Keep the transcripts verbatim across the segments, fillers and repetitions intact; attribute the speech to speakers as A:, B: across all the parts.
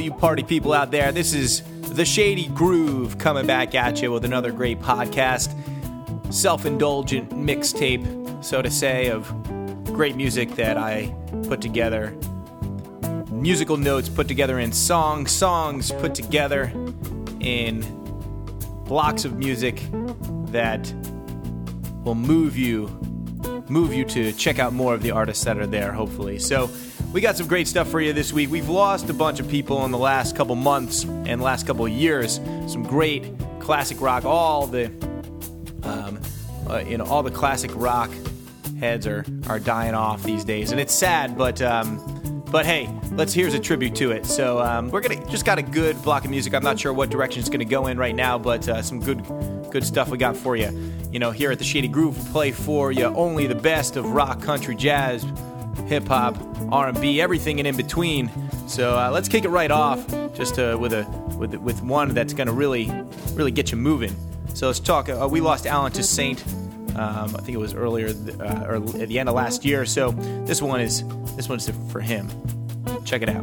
A: you party people out there. This is The Shady Groove coming back at you with another great podcast. Self-indulgent mixtape, so to say, of great music that I put together. Musical notes put together in songs, songs put together in blocks of music that will move you, move you to check out more of the artists that are there, hopefully. So we got some great stuff for you this week. We've lost a bunch of people in the last couple months and last couple years. Some great classic rock. All the, um, uh, you know, all the classic rock heads are are dying off these days, and it's sad. But um, but hey, let's here's a tribute to it. So um, we're gonna just got a good block of music. I'm not sure what direction it's gonna go in right now, but uh, some good good stuff we got for you. You know, here at the Shady Groove, we play for you only the best of rock, country, jazz, hip-hop, R and B, everything and in between. So uh, let's kick it right off just uh, with a with with one that's going to really really get you moving. So let's talk. Uh, we lost Alan Toussaint. Um, I think it was earlier uh, or at the end of last year. So this one is this one's for him. Check it out.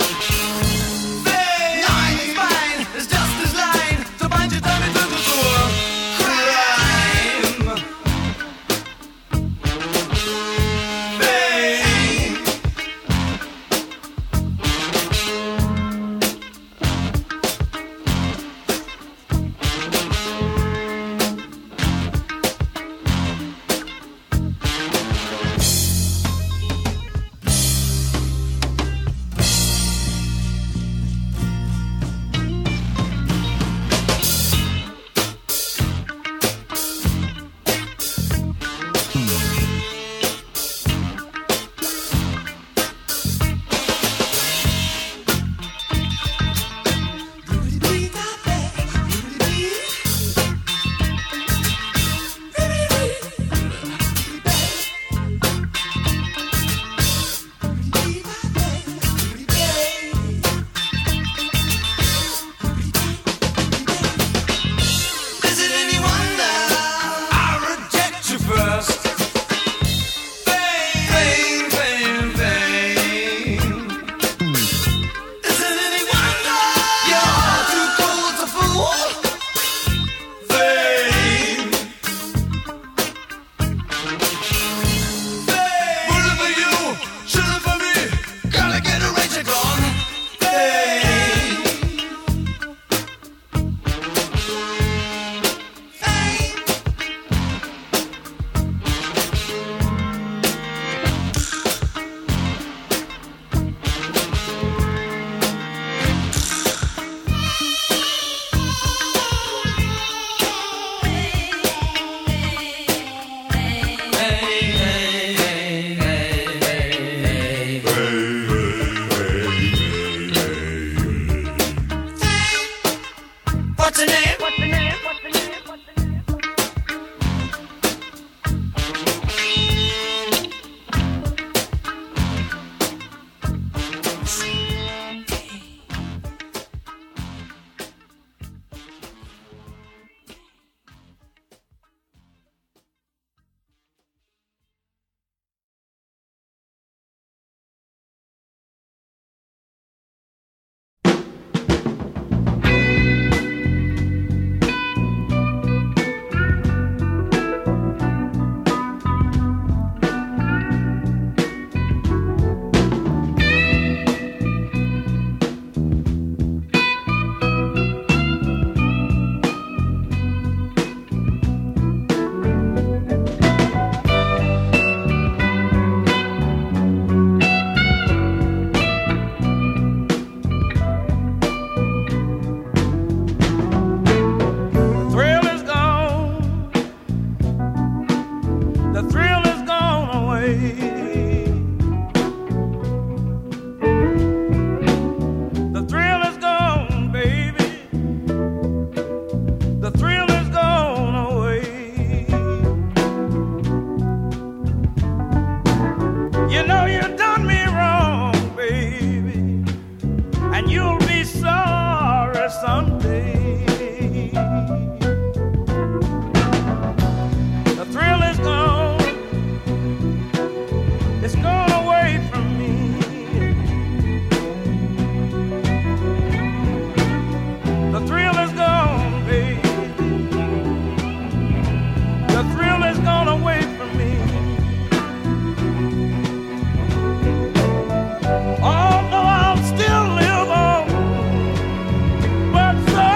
B: Although I'll still live on, but so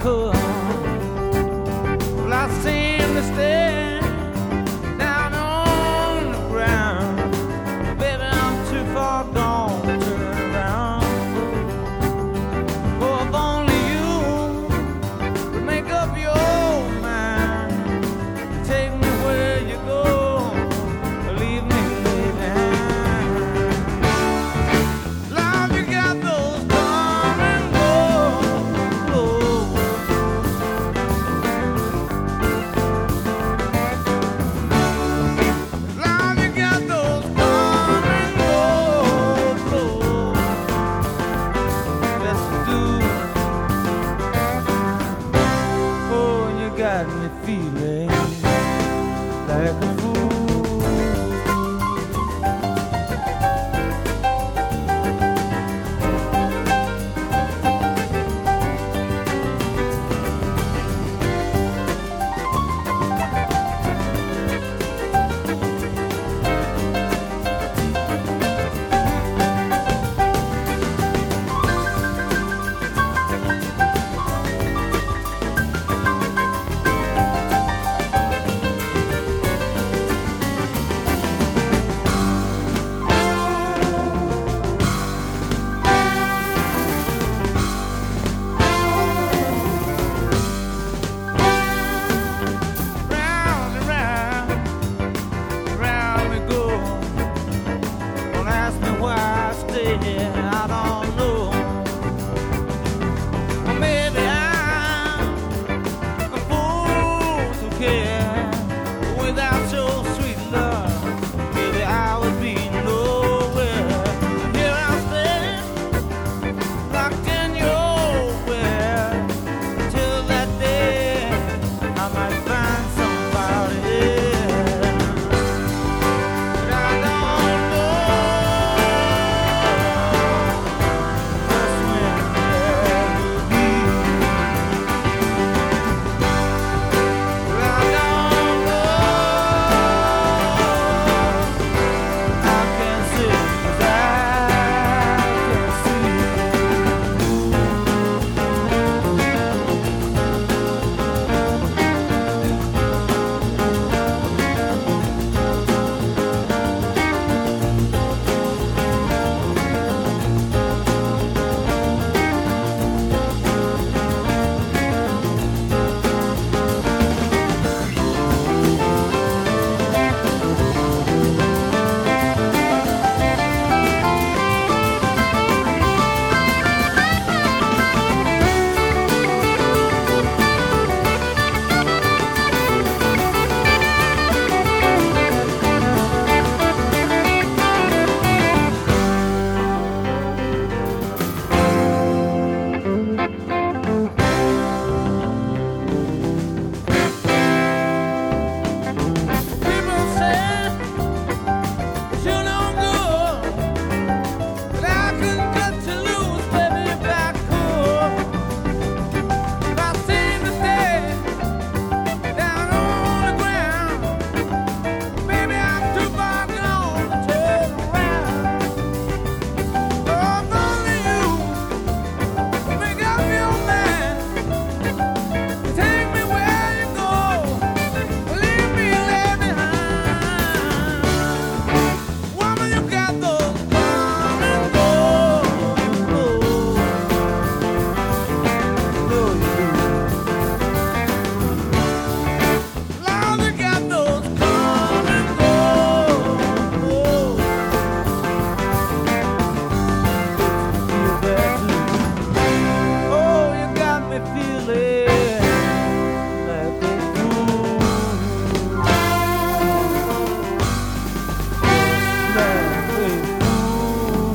B: could. Well, I seem to stand down on the ground. Baby, I'm too far gone to turn around. Oh, if only you would make up your mind, take me where you go, leave me behind. Love, you got those come and go clothes. Love, you got those come and go clothes. Yes, you do. Oh, you got me feeling like a fool. Round and round, round we go. Don't ask me why I stay here, I don't know. Or maybe I'm a fool to care. Without your sweet love, maybe I would be nowhere. Here I stand, locked in your will, till that day I might find somebody else. But I don't know just when that will be. But I don't know. I can't say 'cause I can't see. People say that you're no good, but I couldn't cut you loose, baby, if I could. But I seem to stay down on the ground. Baby, I'm too far gone to turn around. Oh, if only you would make up your mind, take me where you go, leave me there behind. Woman, you got those come and go clothes. No, you do. Lord, you got those come and go clothes. Feel bad too. Oh, you got me feeling like a fool. Like a fool.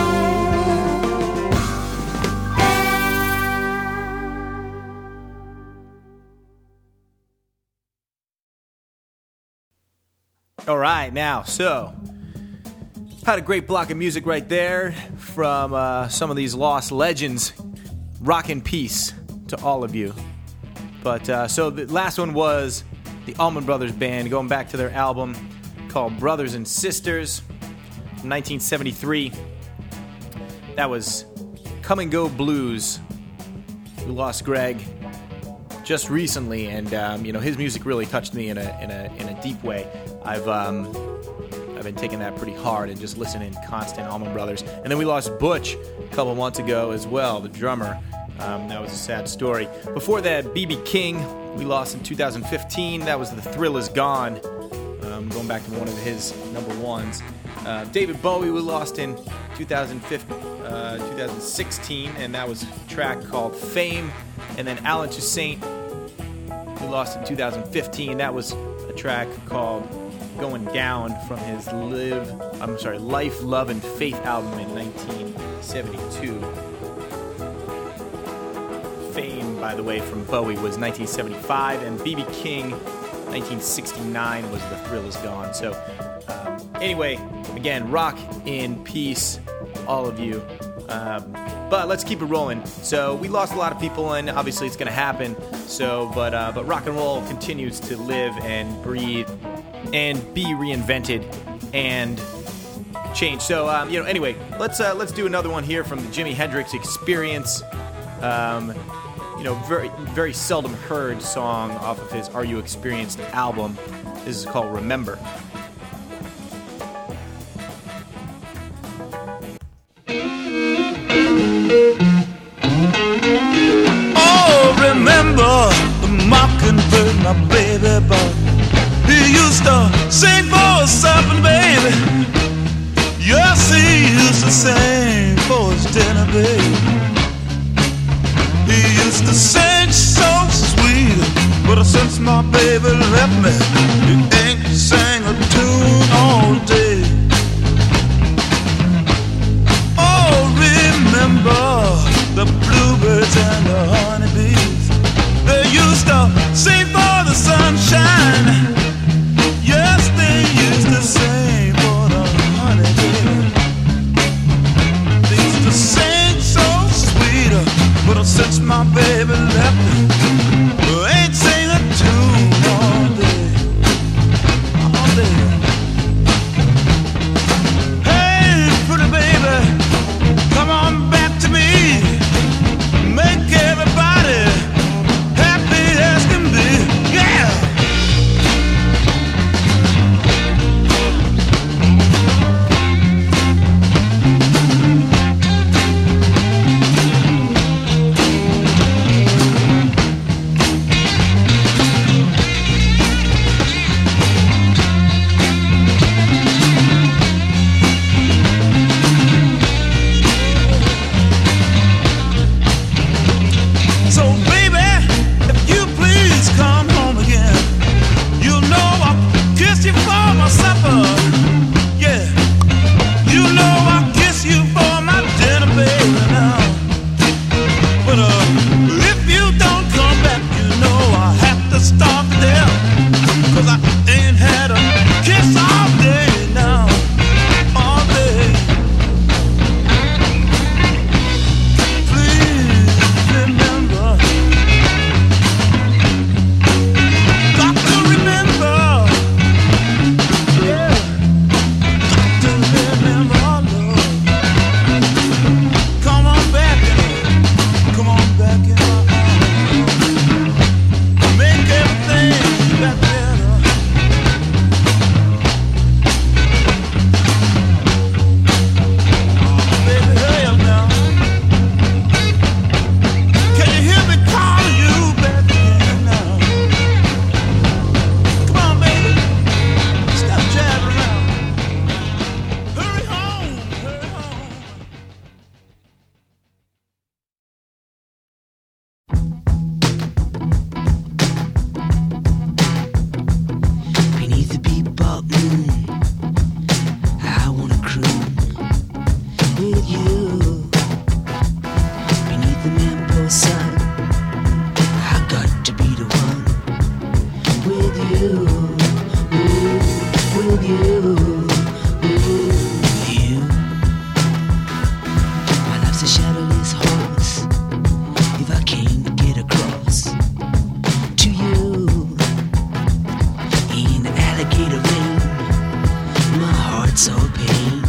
A: All right, now, so had a great block of music right there from uh, some of these lost legends. Rock and peace to all of you. But uh, so the last one was the Allman Brothers Band, going back to their album called Brothers and Sisters from nineteen seventy-three. That was Come and Go Blues. We lost Greg just recently, and um, you know, his music really touched me in a in a in a deep way. I've um, I've been taking that pretty hard and just listening constant Allman Brothers. And then we lost Butch a couple months ago as well, the drummer. Um, that was a sad story. Before that, B B King we lost in two thousand fifteen. That was The Thrill Is Gone. Um, going back to one of his number ones. Uh, David Bowie we lost in two thousand fifteen, uh, two thousand sixteen, and that was a track called Fame. And then Alan Toussaint we lost in two thousand fifteen. That was a track called Going Down from his Live, I'm sorry, Life, Love, and Faith album in nineteen seventy-two. Fame, by the way, from Bowie was nineteen seventy-five, and B B King, nineteen sixty-nine was The Thrill Is Gone. So, um, anyway, again, rock in peace, all of you. Um, but let's keep it rolling. So we lost a lot of people, and obviously it's going to happen. So, but uh, but rock and roll continues to live and breathe and be reinvented and change. So, um, you know, anyway, let's uh, let's do another one here from the Jimi Hendrix Experience. Um, you know, very very seldom heard song off of his Are You Experienced album. This is called Remember.
C: Oh, remember the mockingbird, my baby boy. He used to sing for us up, and baby, yes, he used to sing for his dinner, baby. He used to sing so sweet, but since my baby left me, he ain't sang a tune all day. Oh, remember the bluebirds and the honeybees. They used to sing for the sunshine. Yes, they used to sing for the honeybees. They used to sing so sweet, but since my baby left me, we ain't sing a tune all day, all day. Hey, pretty baby, come on back to me. Make everybody happy as can be. Yeah.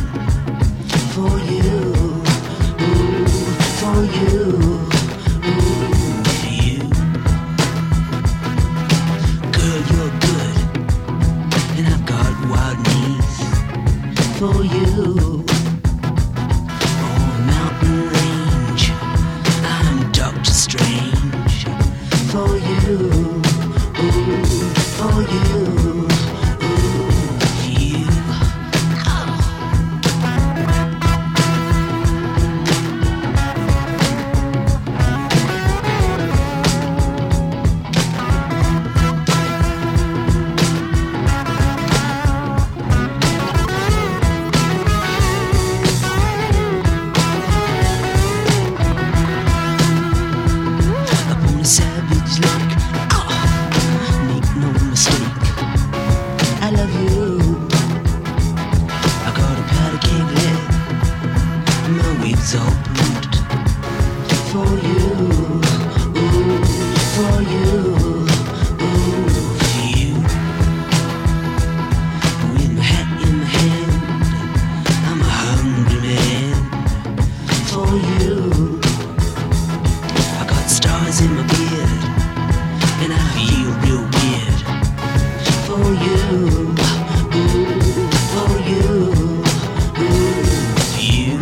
D: For you, ooh, for you, ooh. hairs in my beard, and I feel real weird. For you, ooh, for you, ooh, for you.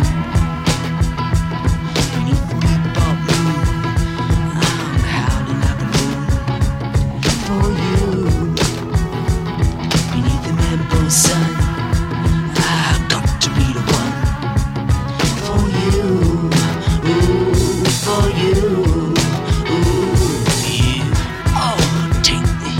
D: Beneath the bebop moon, I'm howling like a moon. For you, beneath the Mambo sun, I got to be the one. For you, ooh, for you, ooh, for you. Oh, take me.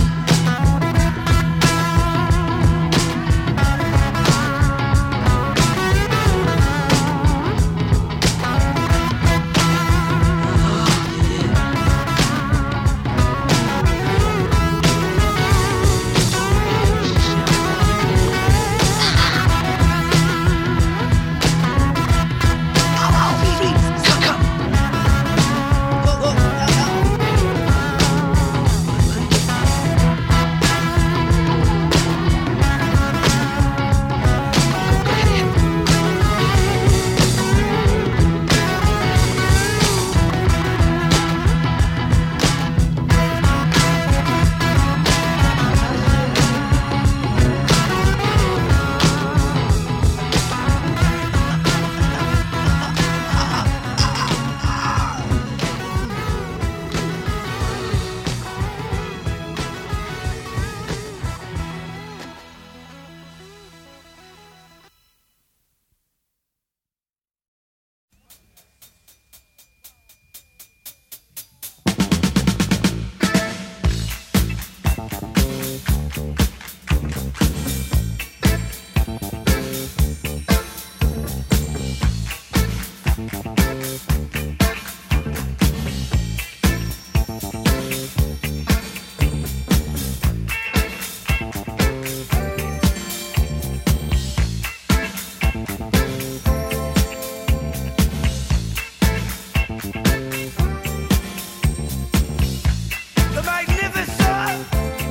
C: The magnificent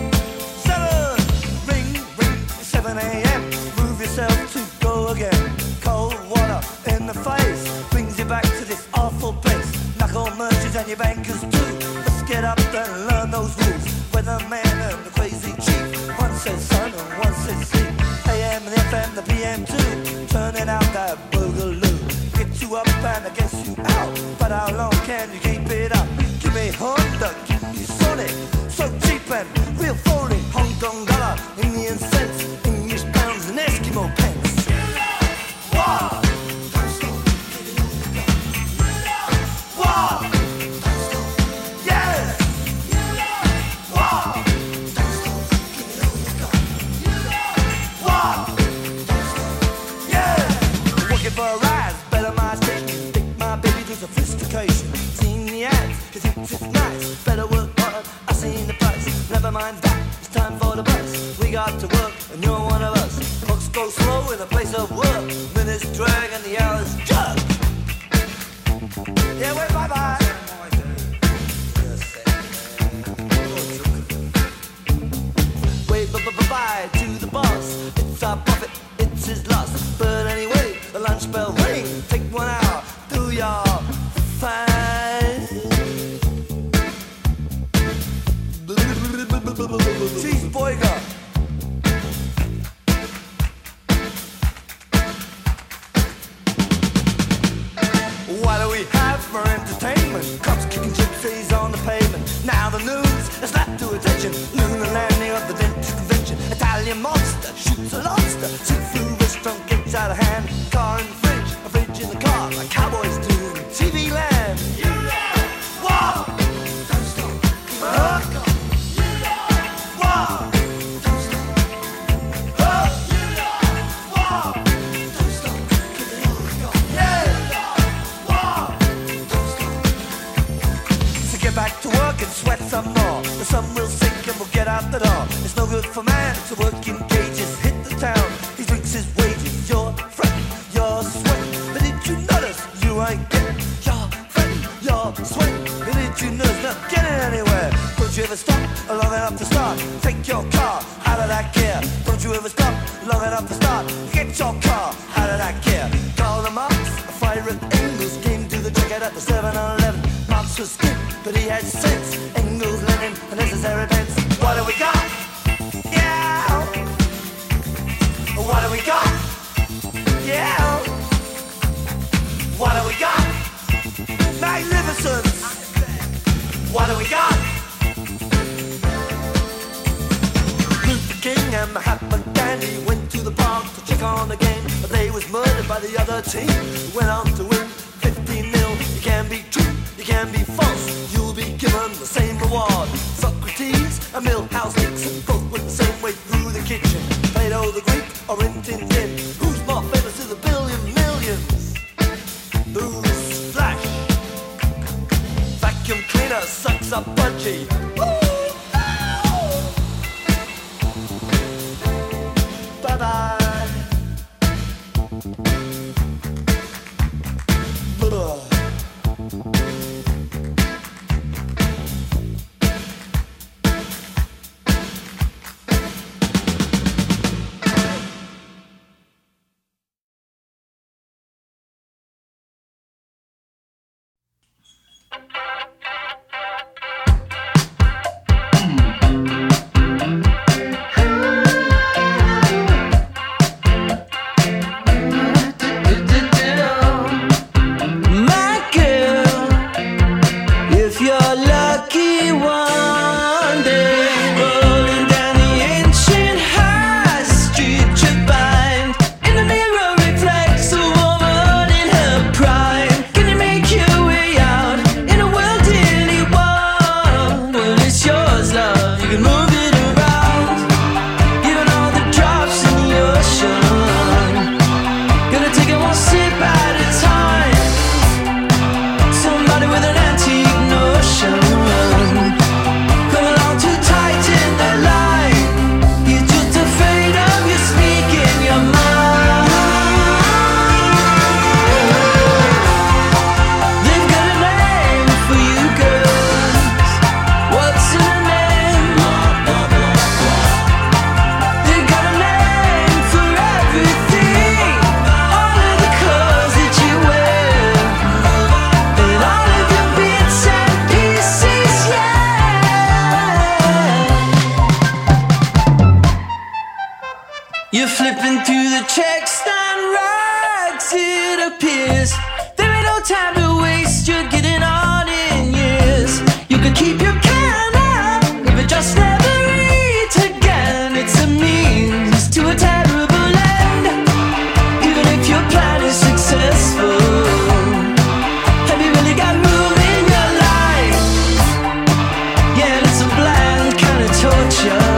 C: seven, ring, ring, seven a.m. Move yourself to go again. Cold water in the face brings you back to this awful place. Knuckle merchants and your bankers too. Let's get up and learn those rules. Weatherman and the crazy chief. One says sun and one says sleep. A M and F M, the P M too. Turning out that boogaloo. Get you up and I guess you out. But how long can you keep it up? Give me Honda, give me Sonic. So cheap and real phony. Hong Kong dollar, Indian cents, English pounds and Eskimo pence. Wow! Wow! Yeah! Wow! Wow! Yeah! Working for a rise, better my station. Take my baby to sophistication. Seen the ads, he thinks it's nice. Better work hard, I seen the price. Never mind that, it's time for the bus. We got to work, and you're one of us. Clocks go slow in a place of work. Minutes drag and the hours jug. Yeah, wait, bye bye. Wave bye to the boss. It's our profit, it's his loss. But anyway, the lunch bell ring. Take one hour, do your fine. Cheeseburger. What do we have for entertainment? Cops kicking gypsies on the pavement. Now the news has slapped to attention. Lunar landing of the dentist convention. Italian monster shoots a lobster. Seafood restaurant gets out of hand. Car in the fridge, a fridge in the car. Like cowboys do in T V land. You know, wow! Don't stop. Uh, you know, wow! Don't stop. Uh, you know, wow! Don't stop. Give it all you got. Yeah! Wow! Don't stop. So get back to work and sweat some more. The sun will sink and we'll get out the door. It's no good for man to work in cages. Hit the town, he drinks his wages. You're fretting, you're sweating. But did you notice you ain't getting? You're fretting, you're sweating. But did you notice not getting anywhere? Don't you ever stop long enough to start? Take your car out of that gear. Don't you ever stop long enough to start? Get your car out of that gear. Call the Marx, a fire at Engels. Came to the checkout at the seven eleven. Marx
E: was skin, but he had sense. Engels, Lenin, and necessary pence. What do we got? Yeah. What do we got? Yeah. What do we got? Magnificence. What do we got? Luther King and Mahatma Gandhi went to the park to check on the game, but they was murdered by the other team. Went on to win fifteen nil. You can be true, you can be false. You'll be given the same reward. Socrates and Milhouse Nixon both went the same way through the kitchen. Plato the Greek or Rin Tin Tin. Who's more famous to the billion millions? Who's Flash? Vacuum cleaner sucks up budgie. Bye bye.
D: You're flipping through the checks and rags, it appears. There ain't no time to waste, you're getting on in years. You could keep your can up, if it just never eat again. It's a means to a terrible end, even if your plan is successful. Have you really got room in your life? Yeah, it's a bland kind of torture.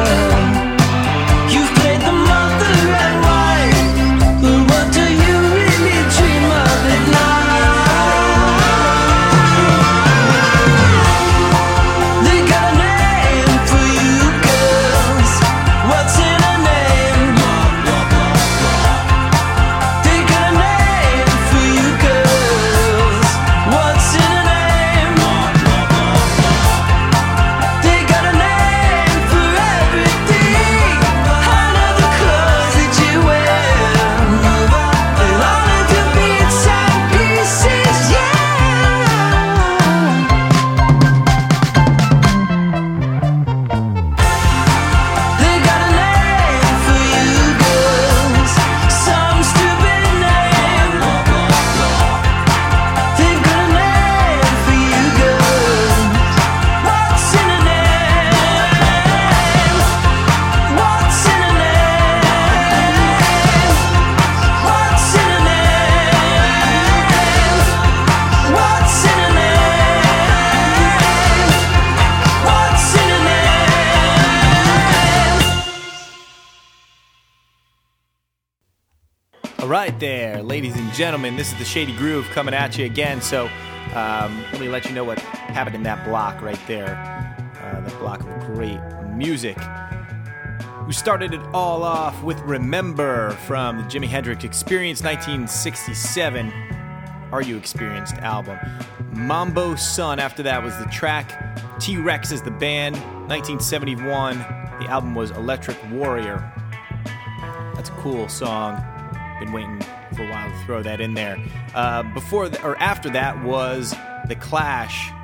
A: Right there, ladies and gentlemen, this is the Shady Groove coming at you again. So um, let me let you know what happened in that block right there, uh, that block of great music. We started it all off with Remember from the Jimi Hendrix Experience nineteen sixty-seven Are You Experienced album. Mambo Sun after that was the track. T-Rex is the band. nineteen seventy-one, the album was Electric Warrior. That's a cool song. Been waiting for a while to throw that in there. Uh, before th- or after that was The Clash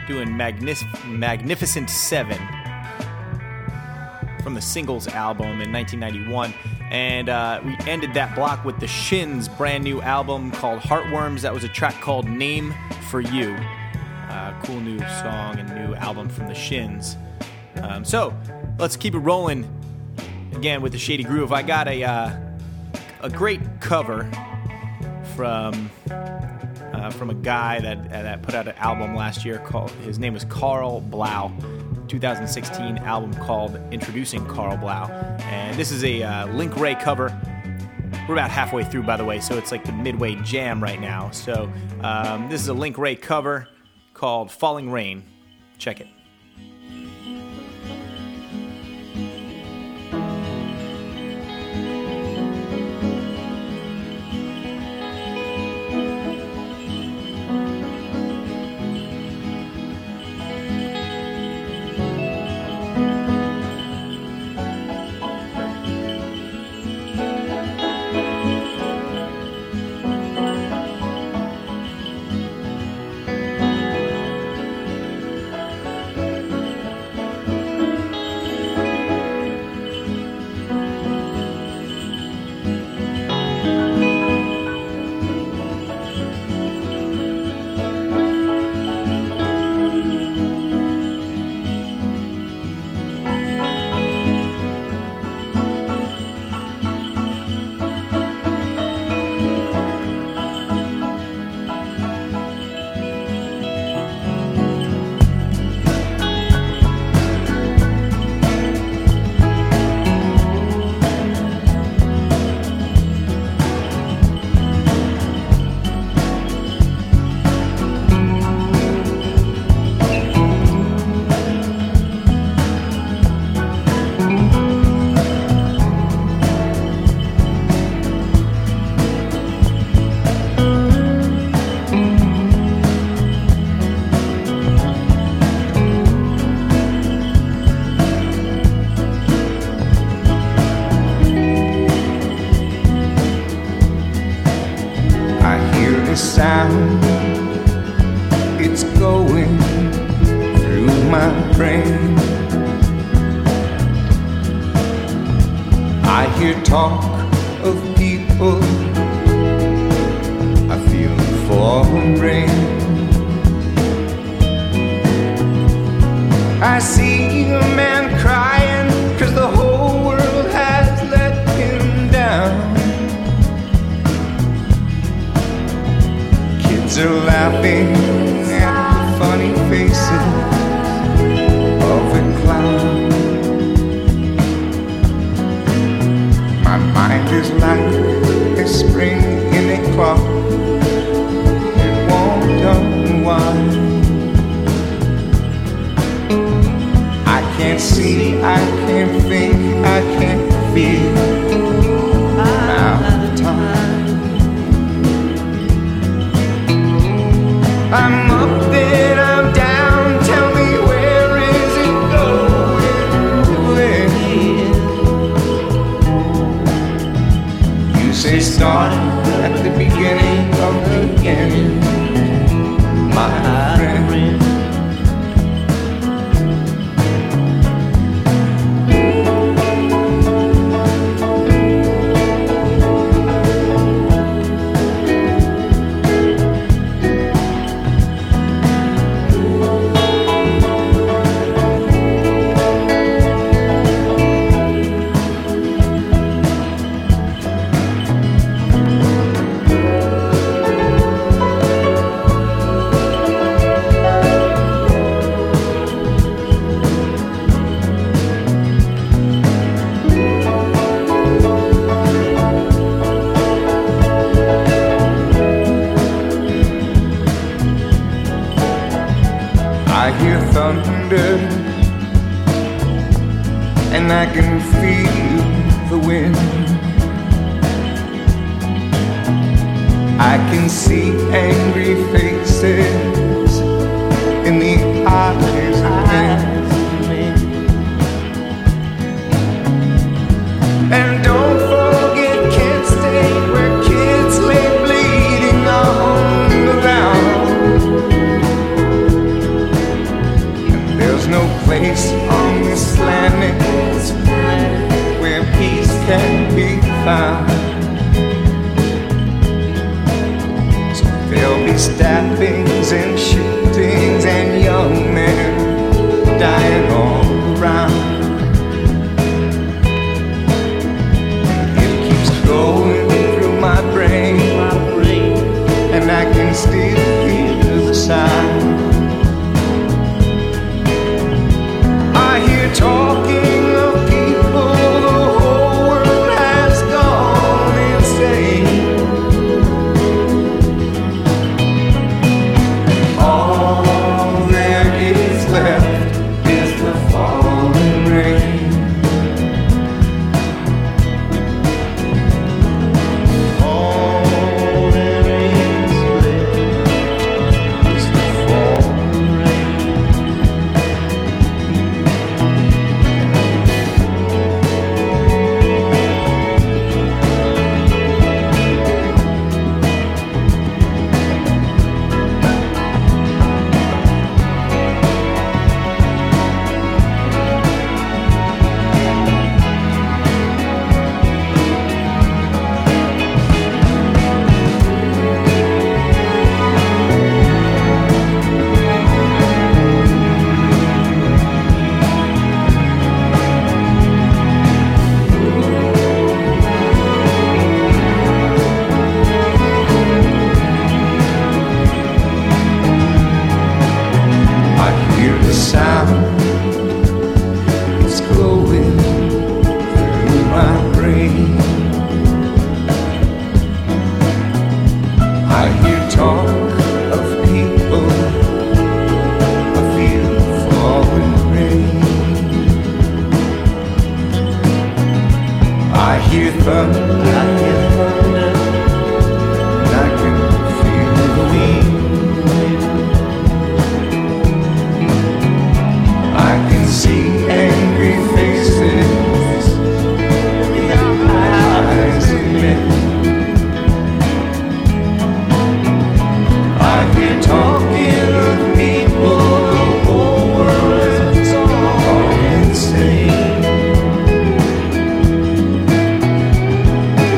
A: doing Magnis- Magnificent Seven from the Singles album in nineteen ninety-one. And uh, we ended that block with the Shins' brand new album called Heartworms. That was a track called Name for You. Uh, cool new song and new album from the Shins. Um, so let's keep it rolling again with the Shady Groove. I got a uh, a great cover from uh, from a guy that that put out an album last year called, his name was Carl Blau. twenty sixteen album called Introducing Carl Blau, and this is a uh, Link Wray cover. We're about halfway through, by the way, so it's like the midway jam right now. So um, this is a Link Wray cover called Falling Rain. Check it.
F: Sound, it's going through my brain. I hear talk of people, I feel the falling rain. I see a man crying 'cause the whole world has let him down. Kids are laughing at the funny faces of a clown. My mind is like a spring in a clock, it won't unwind. I can't see, I can't think, I can't feel out of time. I'm up then I'm down, tell me where is it going? Where? You say start at the beginning of the end, my friend. I hear thunder, and I can feel the wind. I can see angry faces in the eyes of men. And don't forget, can't stay where kids lay bleeding on the ground. There's no place on this planet where peace can be found. So there'll be stabbings and shootings and young men dying all around. It keeps going through my brain, and I can still hear the sound. I hear talking of people, the whole world has gone insane. All there is left is the falling rain. All there is left is the falling rain. I hear the sound, it's glowing through my brain. I hear talk of people, I feel the falling rain. I hear thunder, and I can feel the wind. I can see angry faces in the eyes of men. I hear talking of people, the whole world is all insane.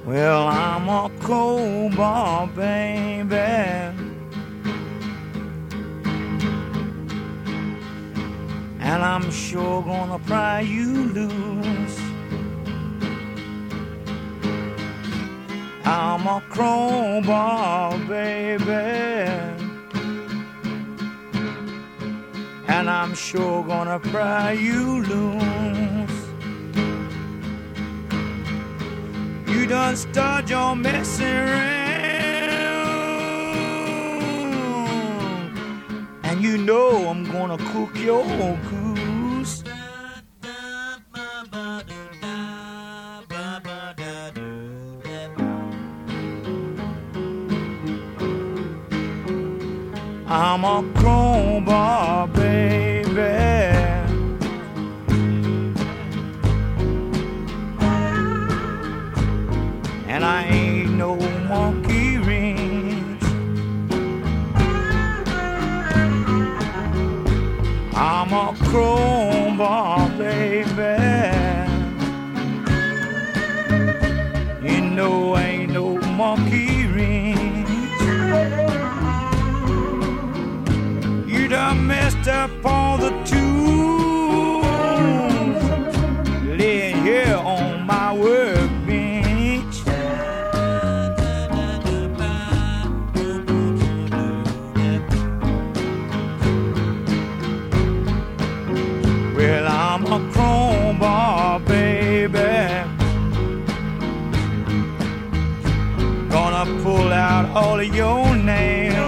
C: Well, I'm a crowbar, baby, and I'm sure gonna pry you loose. I'm a crowbar, baby, and I'm sure gonna pry you loose. You done start your messing around, and you know I'm gonna cook your goose. I'm a crowbar, baby, and I ain't no monkey wrench. I'm a crowbar, baby, you know I ain't no monkey wrench. You done messed up all the tools laying here on my workbench. Well, I'm a crowbar, baby, gonna pull out all of your nails.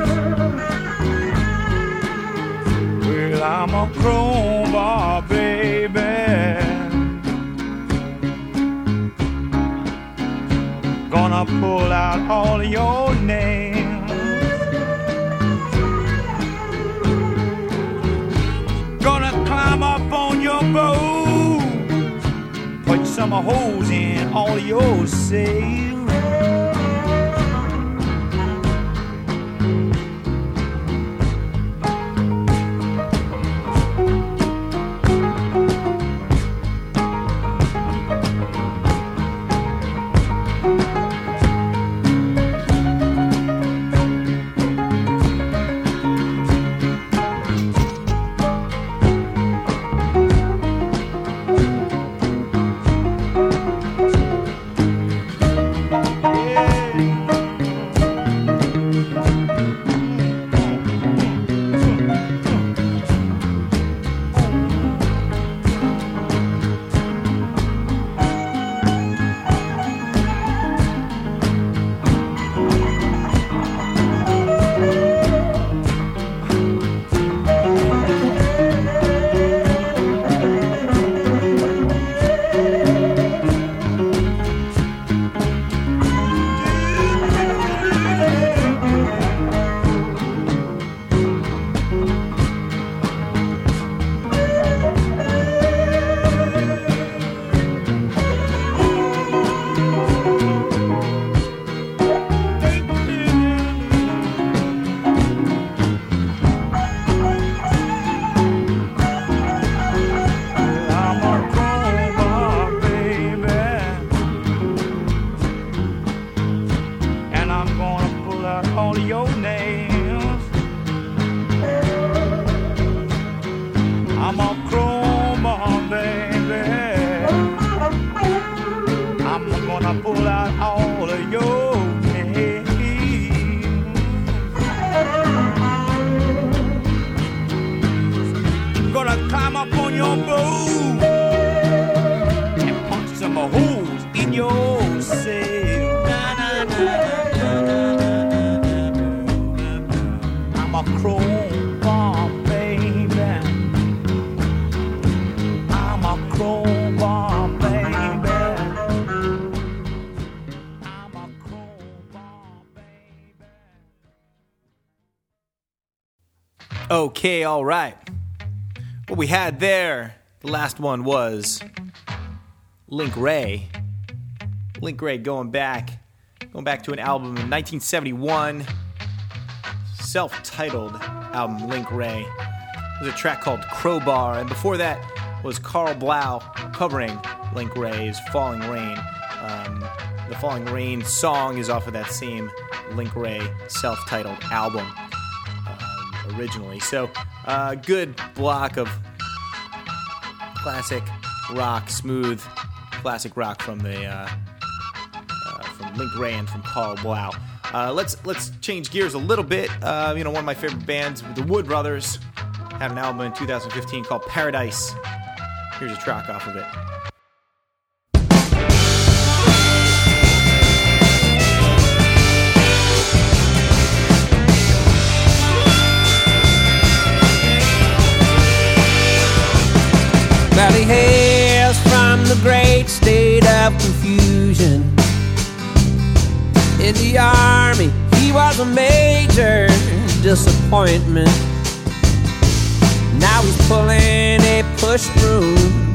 C: Well, I'm a crowbar, baby, gonna pull out all of your nails. Gonna climb up on your boat, put some holes in all of your sails.
A: Okay, all right. What we had there, the last one was Link Wray. Link Wray going back, going back to an album in nineteen seventy-one, self-titled album, Link Wray. There's a track called Crowbar, and before that was Carl Blau covering Link Wray's Falling Rain. Um, The Falling Rain song is off of that same Link Wray self-titled album um, originally. So, uh, good block of classic rock, smooth classic rock from the uh, uh, from Link Wray and from Carl Blau. Uh, let's let's change gears a little bit. Uh, you know, one of my favorite bands, the Wood Brothers, had an album in two thousand fifteen called Paradise. Here's a track off of it.
G: Well, he hails from the great state of confusion. In the army, he was a major disappointment. Now he's pulling a push broom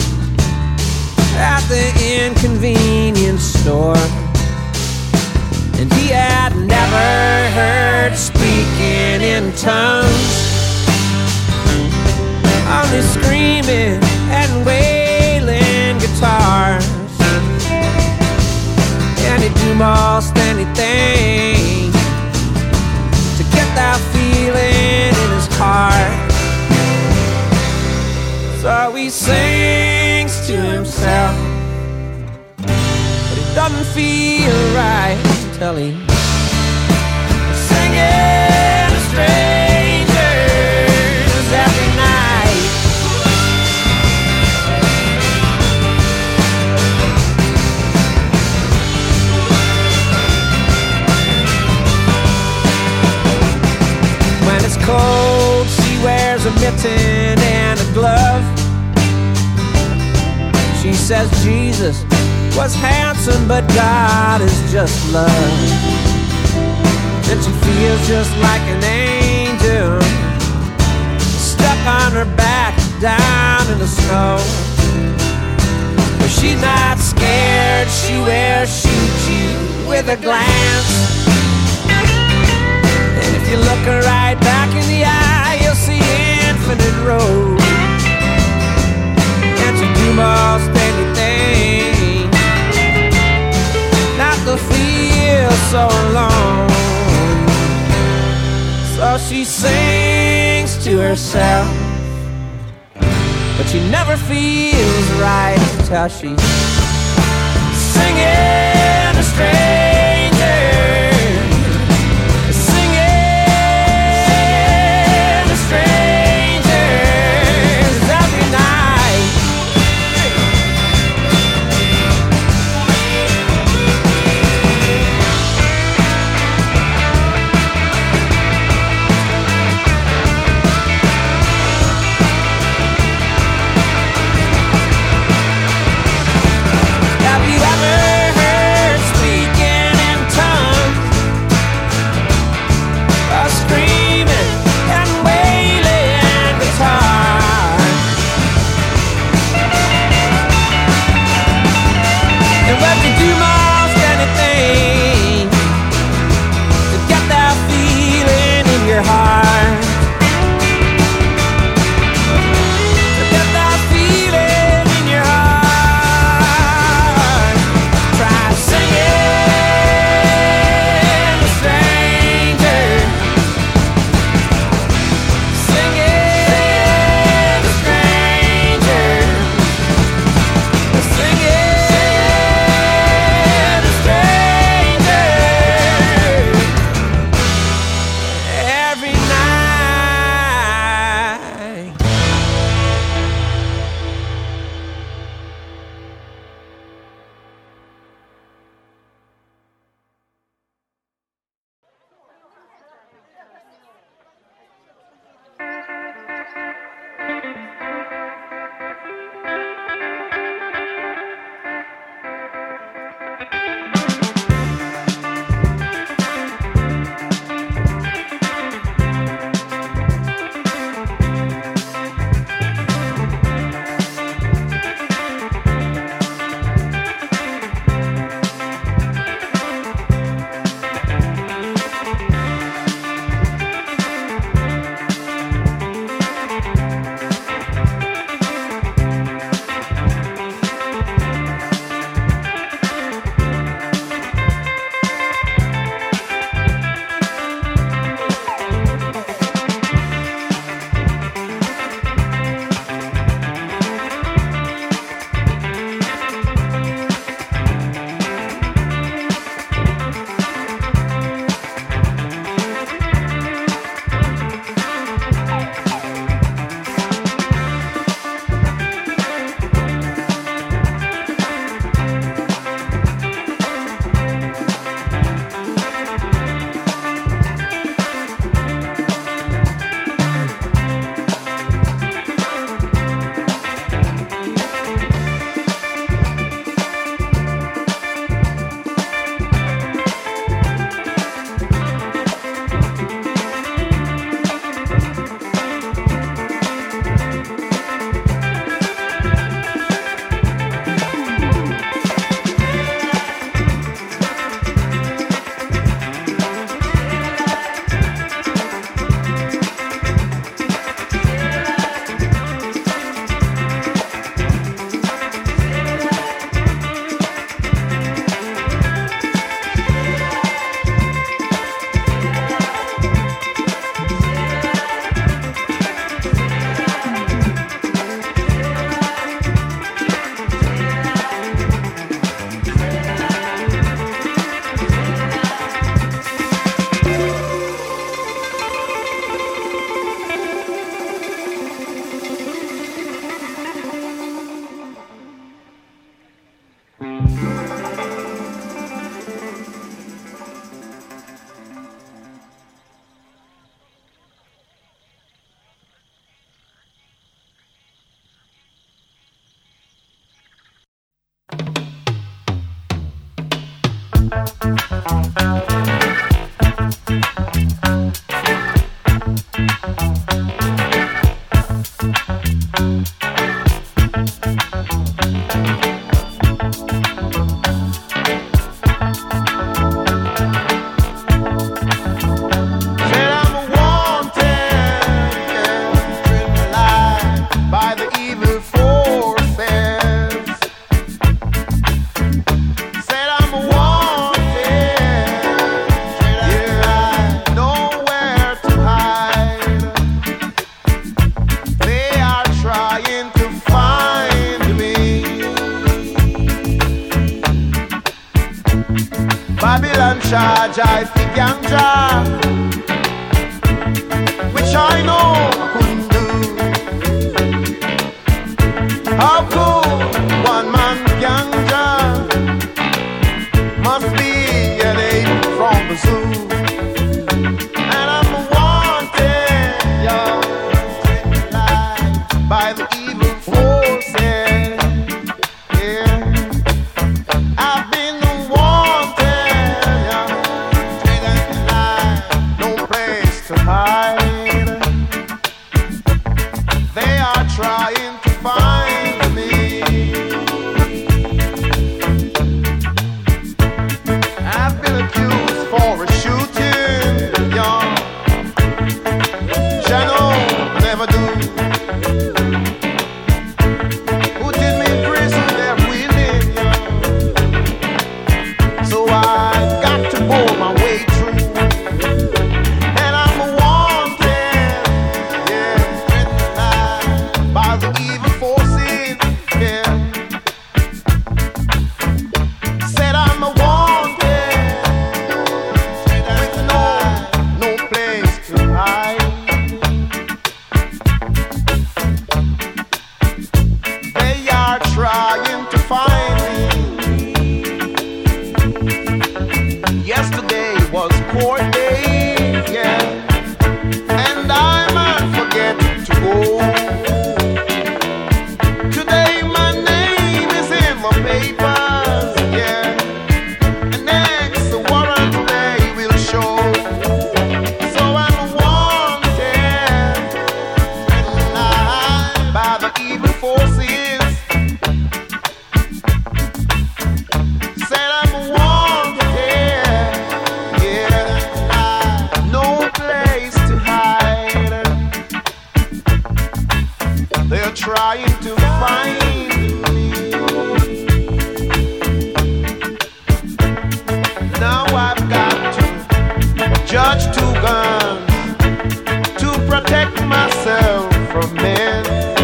G: at the inconvenience store. And he had never heard speaking in tongues, only screaming and wailing guitars. And he'd do most anything to get that feeling in his heart. So he sings to himself, but it doesn't feel right until he singing to strangers every night. When it's cold, she wears a mitten and a glove. She says Jesus was handsome, but God is just love. Then she feels just like an angel, stuck on her back down in the snow. But she's not scared, she will shoot you with a glance. And if you look her right back in the eye, you'll see infinite road. And she'll do most anything not to feel so alone. So she sings to herself, but she never feels right until she's singing to strangers. Have you ever
H: Babylon charge I think ganja, which I know I couldn't do. How could one man ganja must be an ape from the zoo, and I'm wanted, young, by the evil forces. Yeah, I've been to hide. They are trying to find me. I've been accused for a shooting, young. Channel, I never do. Who did me in prison? They're winning, young. So I got to bore my way through. Yesterday was court day, yeah, and I might forget to go. Today my name is in the papers, yeah, and next the warrant they will show. So I'm wanted by the evil forces. Said I'm wanted. They're trying to find me. Now I've got to judge two guns to protect myself from men.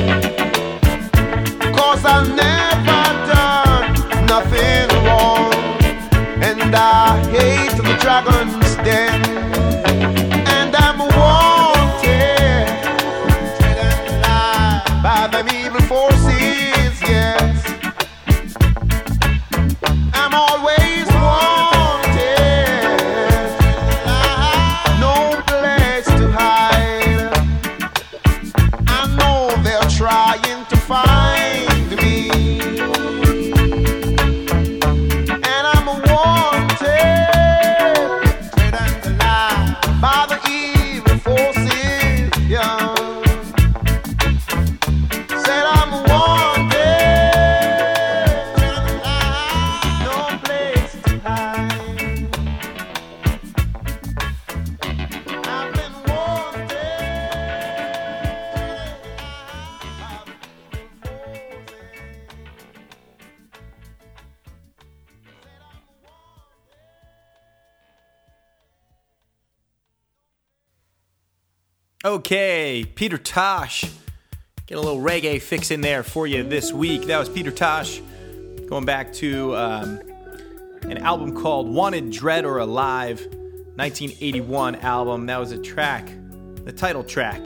H: Cause I've never done nothing wrong, and I hate the dragon's den. And I'm wanted by them evil forces, yes. I'm always wanted, no place to hide. I know they're trying to find me, and I'm wanted by the evil forces, yeah.
A: Okay, Peter Tosh. Get a little reggae fix in there for you this week. That was Peter Tosh going back to um, an album called Wanted, Dread, or Alive, nineteen eighty-one album. That was a track, the title track.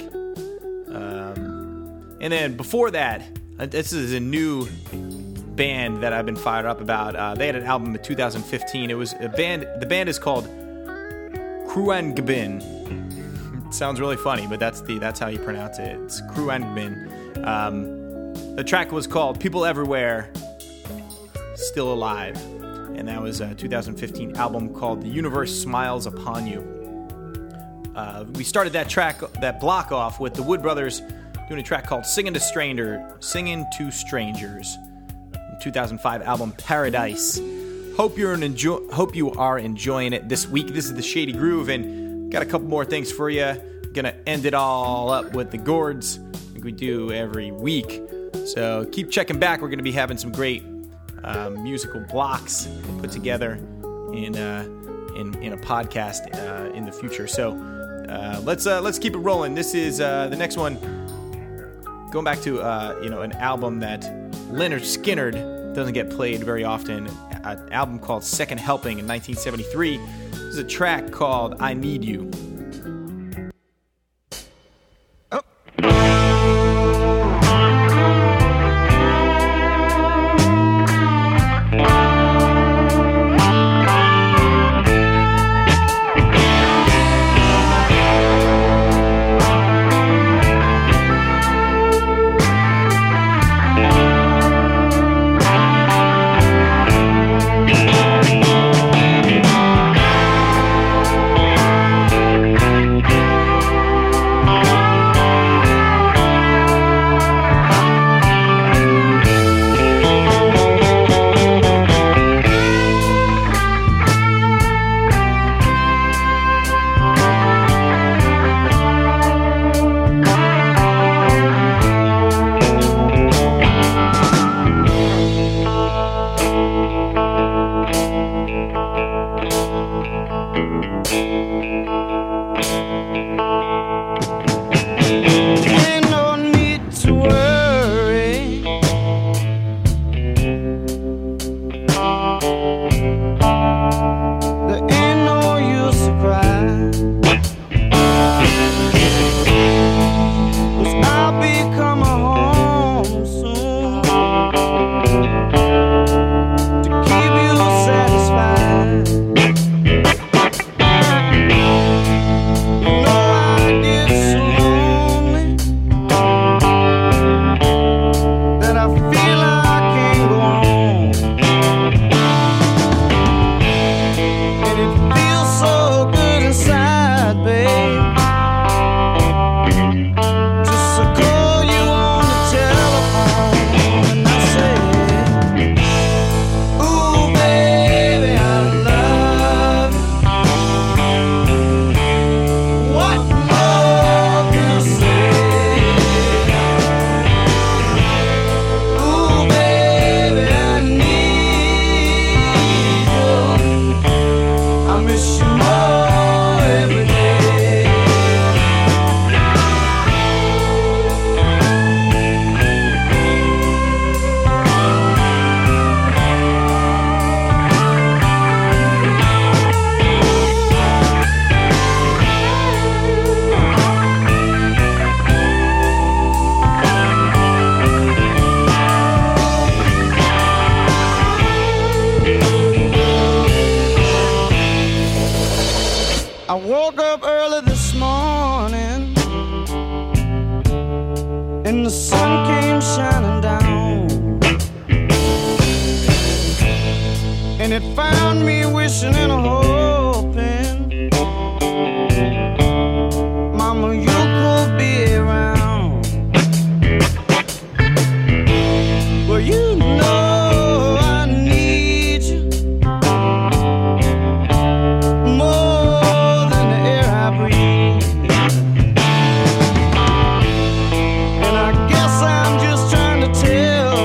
A: Um, and then before that, uh, this is a new band that I've been fired up about. Uh, they had an album in two thousand fifteen. It was a band, the band is called Khruangbin. Sounds really funny, but that's the that's how you pronounce it. It's Khruangbin. Um, the track was called People Everywhere, Still Alive. and that was a two thousand fifteen album called The Universe Smiles Upon You. Uh, we started that track, that block off with the Wood Brothers doing a track called Singing to Stranger, Singing to Strangers, two thousand five album Paradise. Hope you're an enjoy. Hope you are enjoying it this week. This is the Shady Groove, and got a couple more things for you. Gonna end it all up with the Gourds, like we do every week. So keep checking back. We're gonna be having some great um, musical blocks put together in uh, in in a podcast uh, in the future. So uh, let's uh, let's keep it rolling. This is uh, the next one. Going back to uh, you know an album that Lynyrd Skynyrd doesn't get played very often, an album called Second Helping in nineteen seventy-three. There's a track called I Need You.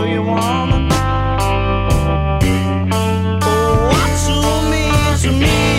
B: To me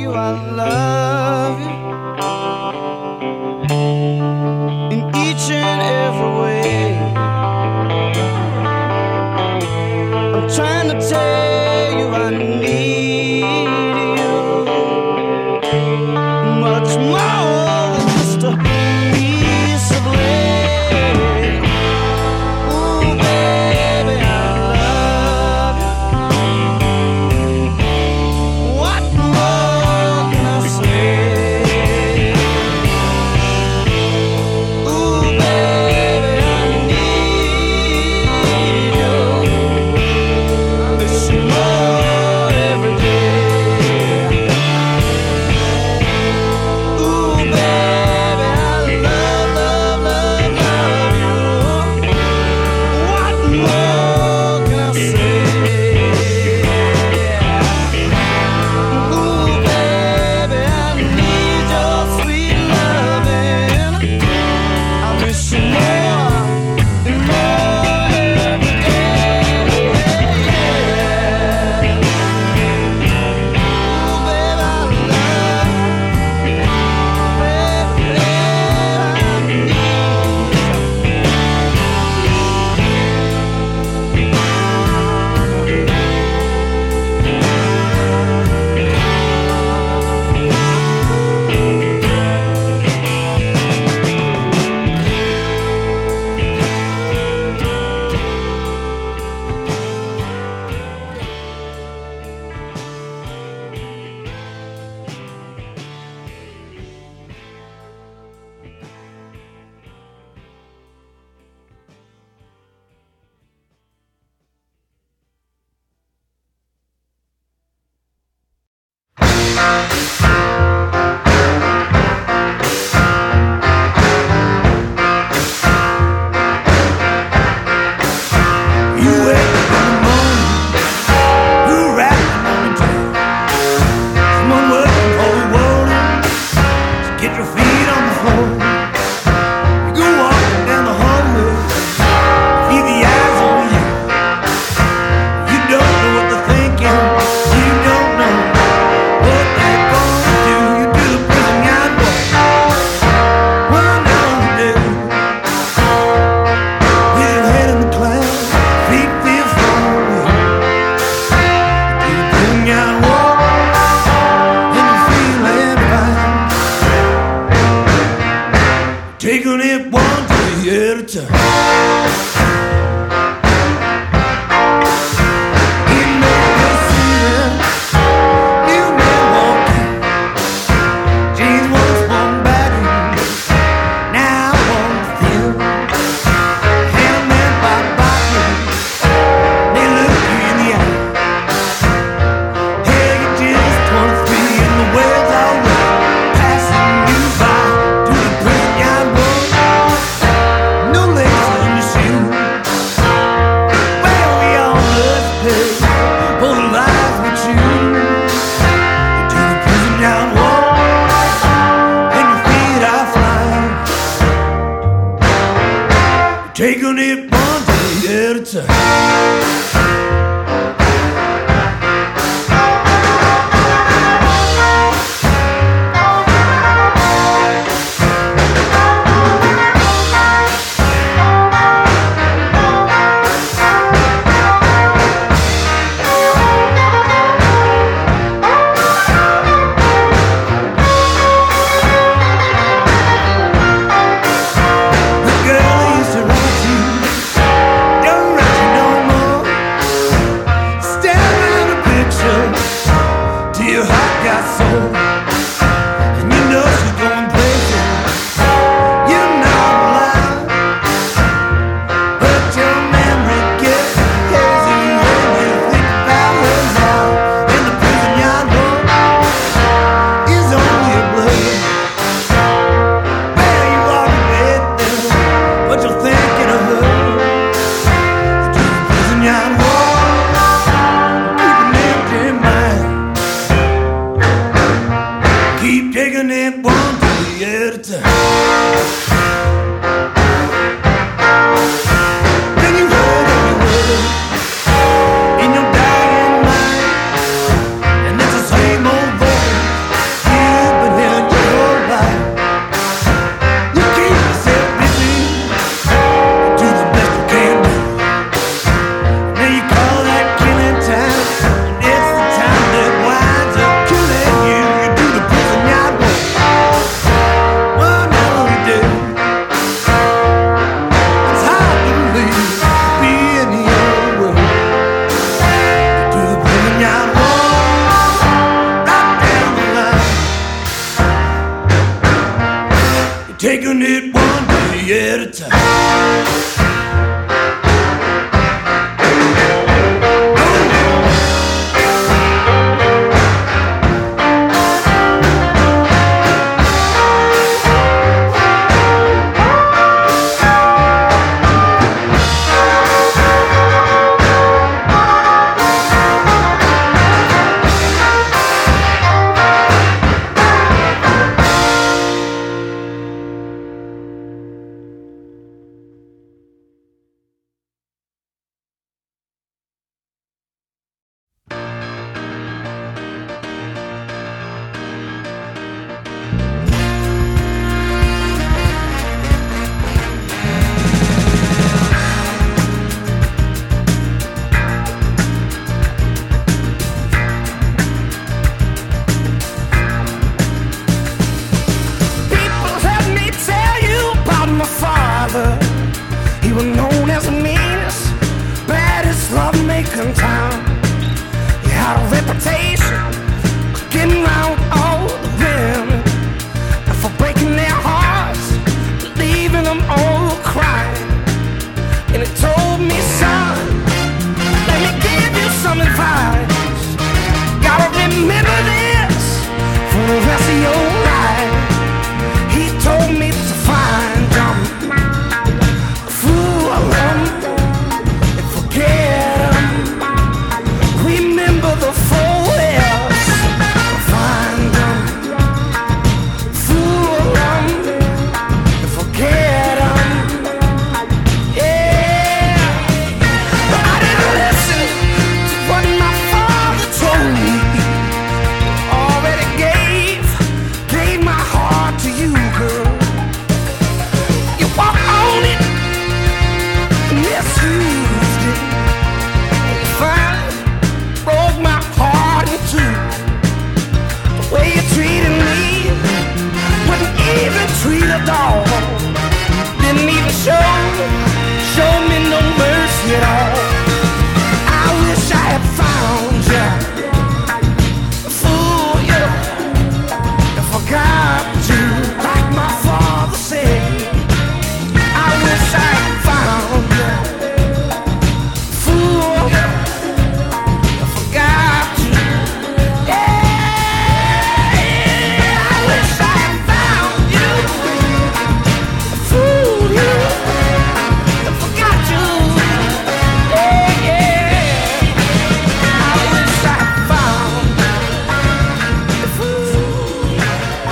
B: you I love you in each and every way. I'm trying to tell you I need you much more than just a piece of land. Ooh, baby, I love you. What more can I say? Ooh, baby, I need you. I miss you more every day. Ooh, baby, I love, love, love, love you. What more can I say? Ooh, baby, I need your sweet loving. I miss you more and more every day. Ooh, baby, I love you. Baby, I need you. You wake up in the morning, you rapping on the train. Someone working for the water, so get your feet on the floor. You go walking down the hallway, see the eyes on you. You don't know what they're thinking, you don't know what they're gonna do. You do the prison yard walk, one on the day. With your head in the clouds, feet feel far away. Do the prison yard walk, and you feel fine. Taking it one day at a time. You may be seeing new men walking, jeans once swung back, now one thin. Handman by body, they look you in the eye. Hey, you're just twenty-three and the world's alright, passing you by to the prison yard walk. No lace on your shoe. Well, we all must pay for the lives we choose. To the prison yard walk, and your feet are flying. Taking it one day at a time. The girl I used to write you don't write you no more. Stare at a picture till your heart got sore, and you know she's going places you're not alive. But your memory gets hazy when you think about her now. And the prison yard walk is only a blur. Well, you walk with them, but you're thinking of her. To the prison yard walk, keep an empty mind. Keep taking it one day at a time. Then you heard every word in your dying mind, and it's the same old voice
E: taking it one day at a time. He was known as the meanest, baddest lovemaker in town. He had a reputation for getting round all the women and for breaking their hearts, leaving them all crying. And he told me, son, let me give you some advice. Gotta remember this for the rest of your life. He told me to find them, fool them, and forget them. Remember the four L's. Find them, fool them, and forget them. Yeah, but I didn't listen to what my father told me. Already gave, gave my heart to you, girl. You walk on it, misused it, and finally broke my heart in two. The way you treated me wouldn't even treat a dog. Didn't even show, show me no mercy at all. I wish I had found you, fool you, and forgot you, like my father said. I wish I had found you, fool you, and forgot you. Yeah, I wish I had found you, fool you, and forgot you. Yeah, yeah, I wish I had found you, fool you,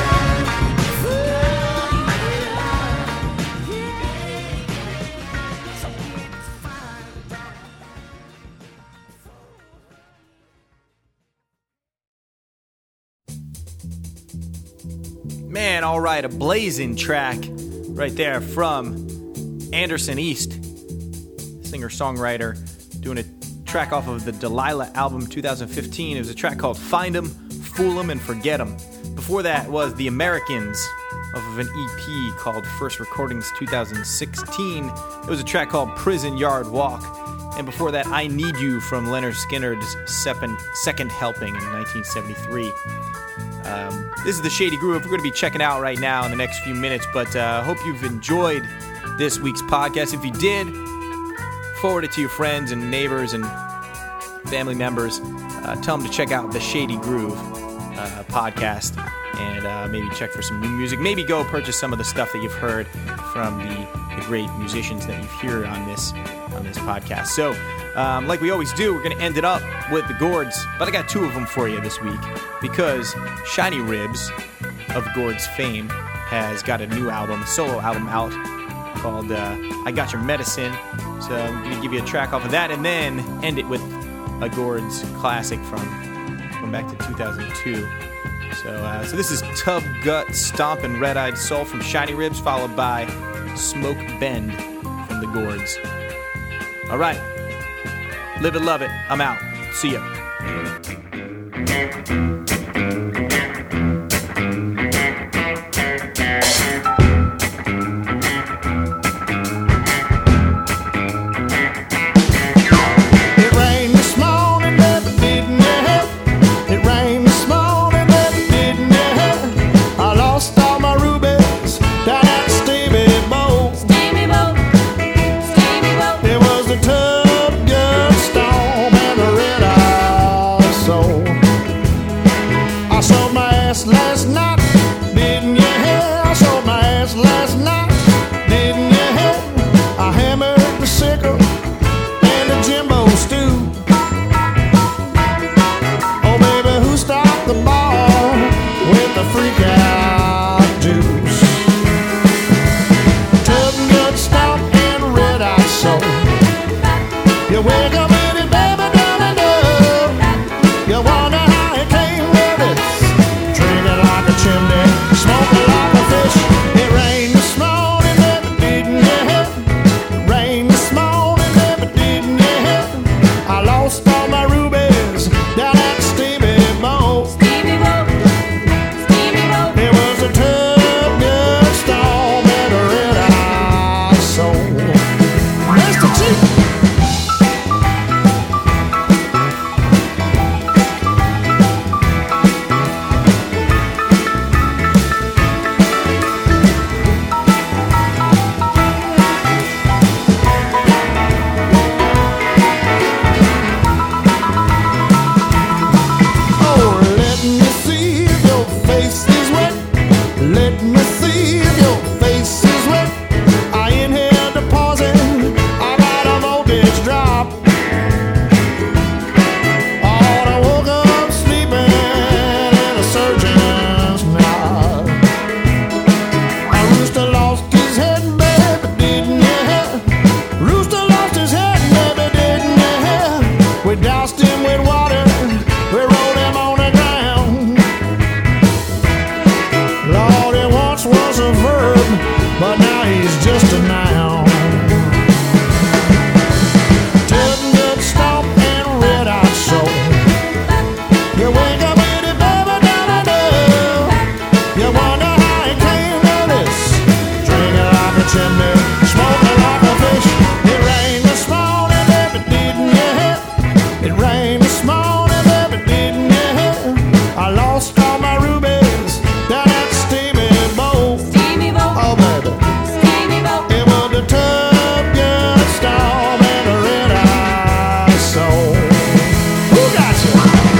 A: Man, all right, a blazing track right there from Anderson East, singer-songwriter, doing a track off of the Delilah album two thousand fifteen. It was a track called Find 'Em, Fool 'Em, and Forget 'Em. Before that was The Americans off of an E P called First Recordings two thousand sixteen. It was a track called Prison Yard Walk. And before that, I Need You from Leonard Skinner's Second, Second Helping in nineteen seventy-three. Um, this is the Shady Groove. We're going to be checking out right now in the next few minutes, but I uh, hope you've enjoyed this week's podcast. If you did, forward it to your friends and neighbors and family members. Uh, tell them to check out the Shady Groove uh, podcast and uh, maybe check for some new music. Maybe go purchase some of the stuff that you've heard from the, the great musicians that you hear on this on this podcast. So, um, like we always do, we're going to end it up with the Gourds, but I got two of them for you this week because Shiny Ribs of Gourds fame has got a new album, a solo album out called uh, I Got Your Medicine. So I'm going to give you a track off of that and then end it with a Gourds classic from going back to two thousand two. So, uh, so this is Tub Gut Stomp and Red Eyed Soul from Shiny Ribs, followed by Smoke Bend from the Gourds. All right, live it, love it. I'm out. See ya.
H: It rained this morning, but it didn't yet. It rained this morning, but it didn't yet. I lost all my rubies down at
I: last night, didn't you hear? I showed my ass last night, didn't you hear? I hammered the sickle and the Jimbo stew. Oh baby, who stopped the ball with the freak out juice? Tub good stomp and red eye soul. You wake up in it, baby, down and up. You wonder how it came with this. Drinking like a chimney, smoking like a fish. It rained this morning, baby, didn't you hear? Rained this morning, baby, didn't you hear? I lost all my rubies down at the steamboat.
J: Steamboat, steamboat.
I: It was a tub good storm and a red eye soul. Mister Chief. Oh, let me see if your face is wet. Let me see if your face is wet. I inhaled the poison. I got a voltage drop. Oh, I woke up sleeping in a surgeon's knot. A rooster lost his head, baby, didn't you hear? Rooster lost his head, baby, didn't you hear? We doused him with water. We rolled him on the ground. Lord, he once was a verb, but now he's just a noun. Tub good stomp and red eye soul. You wake up with it, baby, down and up. You wonder how he came to this. Drinking like a chimney, smoking like a fish. It rained this morning, baby, didn't you hear? It rained this morning, baby, didn't you hear? I lost all my rubies down at the steamboat.
J: Steamboat,
I: Oh, baby.
J: steamboat.
I: It was the tub good storm and a red eye soul. Who got you?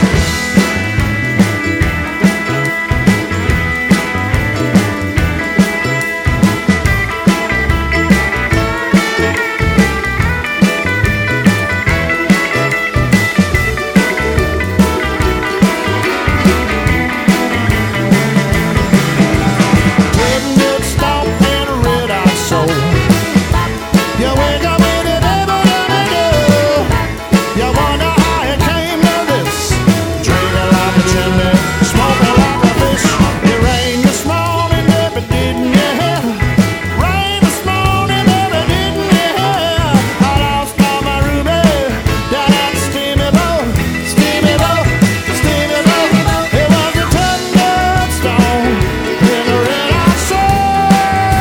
I: Tub good storm and a red eye soul. You wake up with it, baby, baby, you wonder how it came to this. Drinking like a chimney, smoking like a fish. It rained this morning, baby, didn't you hear? Rained this morning, baby, didn't you hear? I lost all my rubies down at the steamboat, steamboat, steamboat. It was a thunderstorm in the red eye soul.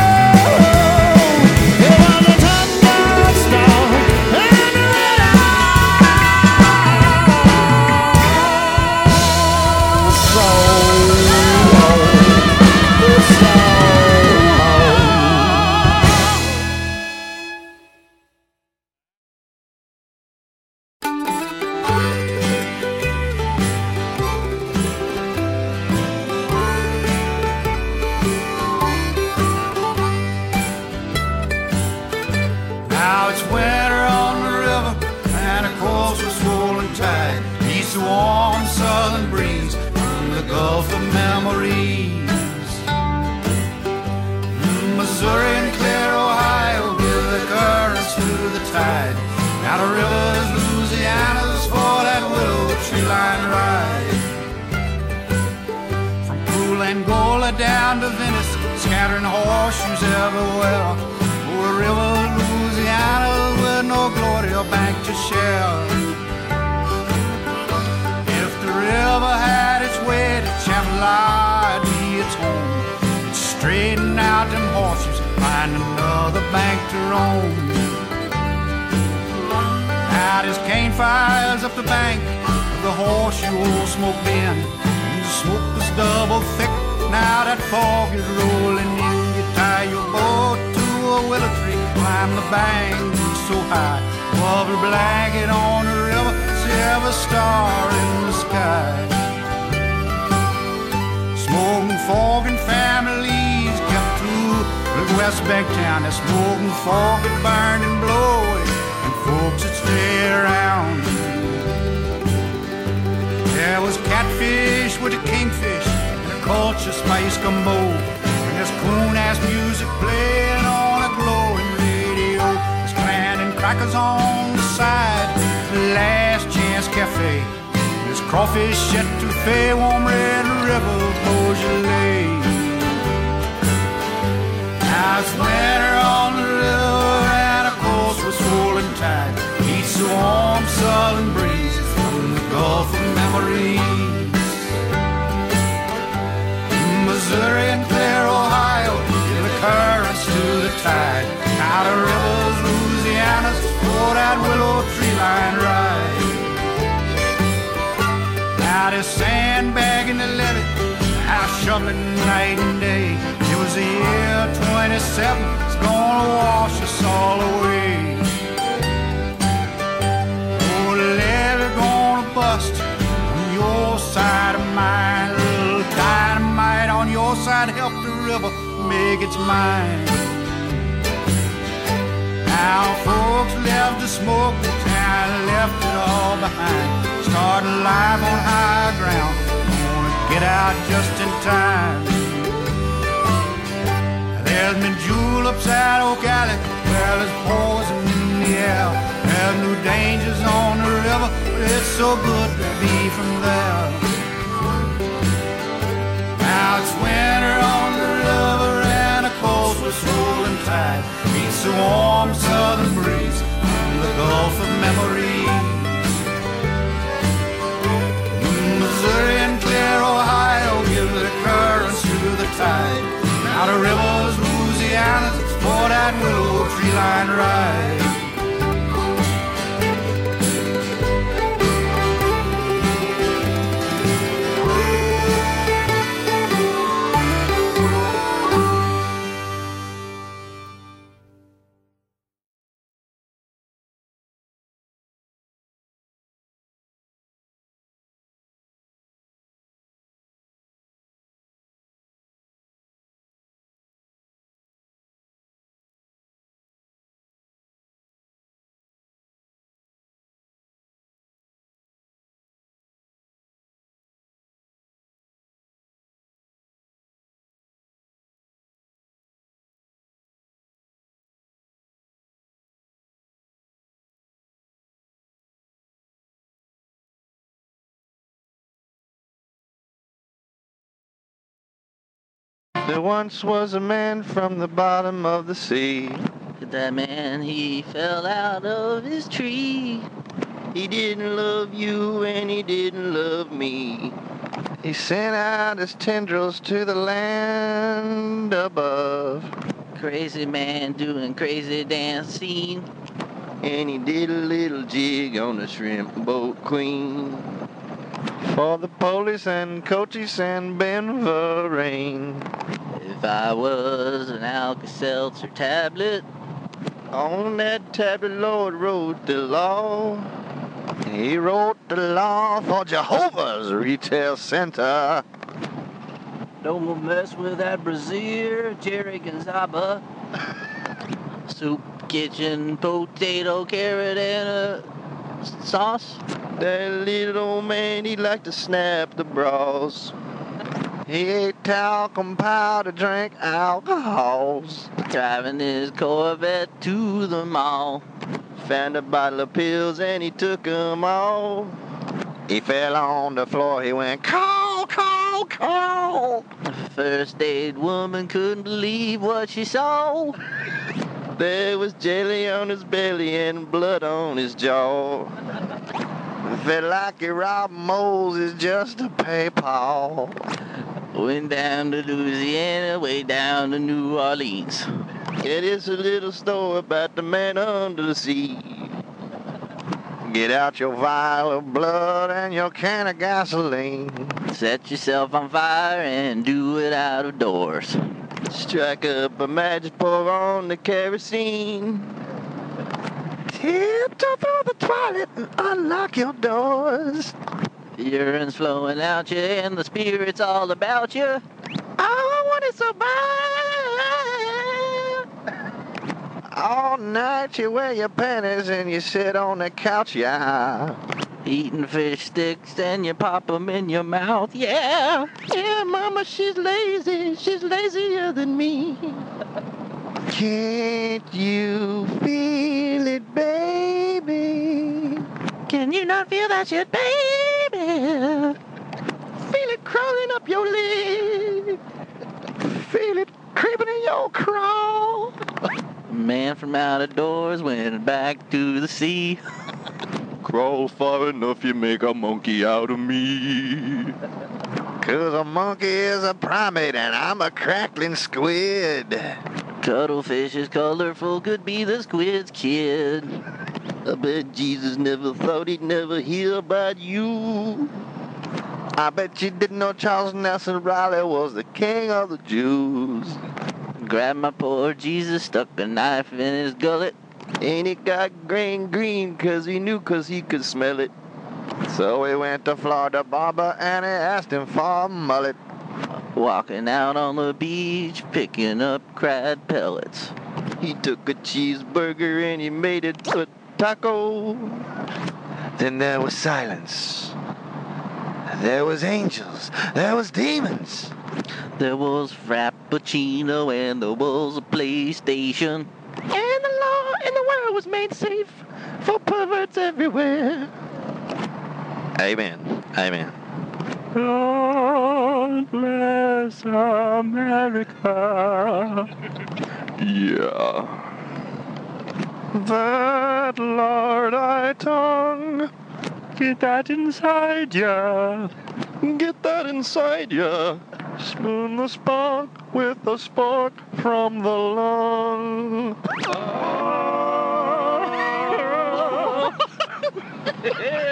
I: It was a thunderstorm in the red eye
C: Now it's winter on the river, and of course we're swollen tide. East the warm southern breeze from the Gulf of Memories. Mm, Missouri and clear Ohio give the currents to the tide. Now the river's Louisiana's for that willow tree line ride. From Pool Angola down to Venice, scattering horseshoes everywhere. Oh, a river Louisiana with no glory or bank to share. If the river had its way to Chapel, I'd be its home. It'd straighten out them horseshoes, find another bank to roam. Now there's cane fires up the bank of the horseshoe old smoke bin. And the smoke was double thick, now that fog is rolling in. You tie your boat to a willow tree, climb the bank so high, above the blanket on the river, see every star in the sky. Smoking
I: fogging families kept through the West Bank town. That smoking fog would burn and blow, and folks would stay around. There was catfish with a kingfish and a culture spice gumbo, and there's coon-ass music playing on a glowing radio. There's clan and crackers on the side, the Last Chance Cafe. There's crawfish etouffee, warm red river Beaujolais. Now it's winter on the river and of course we're swollen tide. Meets the warm southern breeze from the Gulf of Memories. Missouri and clear Ohio give the currents to the tide. Out of rivers, Louisiana's for that willow tree line ride. Now they're sandbagging the levee, out shoveling night and day. It was the year twenty-seven, it's gonna wash us all away. Oh, the levee gonna bust on your side of mine. Little dynamite on your side, help the river make its mine. Now folks left to smoke the town, left it all behind. Starting life on high ground, gonna get out just in time. There's been juleps at Oak Alley, well there's poison in the air. There's new dangers on the river, but it's so good to be from there. Now it's winter on the river and of course we're swollen tide. Meets the warm southern breeze from the Gulf of Memories. Missouri and clear Ohio give the currents to the tide. Out of rivers, Louisiana for that willow tree line ride.
H: There once was a man from the bottom of the sea.
K: That man, he fell out of his tree. He didn't love you and he didn't love me.
H: He sent out his tendrils to the land above.
K: Crazy man doing crazy dancing.
H: And he did a little jig on the shrimp boat queen. For the police and coaches and Ben Vereen.
K: If I was an Alka-Seltzer tablet,
H: on that tablet Lord wrote the law. He wrote the law for Jehovah's Retail Center.
K: Don't mess with that brazier, Jerry Gonzaba. Soup kitchen, potato, carrot, and a sauce.
H: That little old man, he liked to snap the bras. He ate talcum powder, drank alcohols.
K: Driving his Corvette to the mall.
H: Found a bottle of pills and he took them all. He fell on the floor, he went, call, call, call.
K: The first aid woman couldn't believe what she saw.
H: There was jelly on his belly and blood on his jaw. Felt like he robbed Moses just to pay Paul.
K: Went down to Louisiana, way down to New Orleans.
H: It is a little story about the man under the sea. Get out your vial of blood and your can of gasoline.
K: Set yourself on fire and do it out of doors.
H: Strike up a match, pour on the kerosene. Tiptoe through the toilet and unlock your doors.
K: Urine's flowing out you and the spirit's all about you. I want it so bad.
H: All night you wear your panties and you sit on the couch, yeah.
K: Eating fish sticks and you pop them in your mouth, yeah. Yeah, mama, she's lazy. She's lazier than me.
H: Can't you feel it, baby?
K: Can you not feel that shit, baby? Feel it crawling up your leg.
H: Feel it creeping in your crawl.
K: Man from out of doors went back to the sea.
H: Crawl far enough, you make a monkey out of me. Cause a monkey is a primate and I'm a crackling squid.
K: Cuttlefish is colorful, could be the squid's kid. I bet Jesus never thought he'd never hear about you.
H: I bet you didn't know Charles Nelson Riley was the king of the Jews.
K: Grabbed my poor Jesus, stuck a knife in his gullet.
H: And he got green green cause he knew cause he could smell it. So he went to Florida barber and he asked him for a mullet.
K: Walking out on the beach, picking up crab pellets.
H: He took a cheeseburger and he made it a taco. Then there was silence. There was angels. There was demons.
K: There was Frappuccino and there was a PlayStation. And the law in the world was made safe for perverts everywhere.
H: Amen. Amen.
L: God bless America.
H: Yeah. That Lord I tongue.
L: Get that inside ya.
H: Get that inside ya. Spoon the spark with a spark from the lung.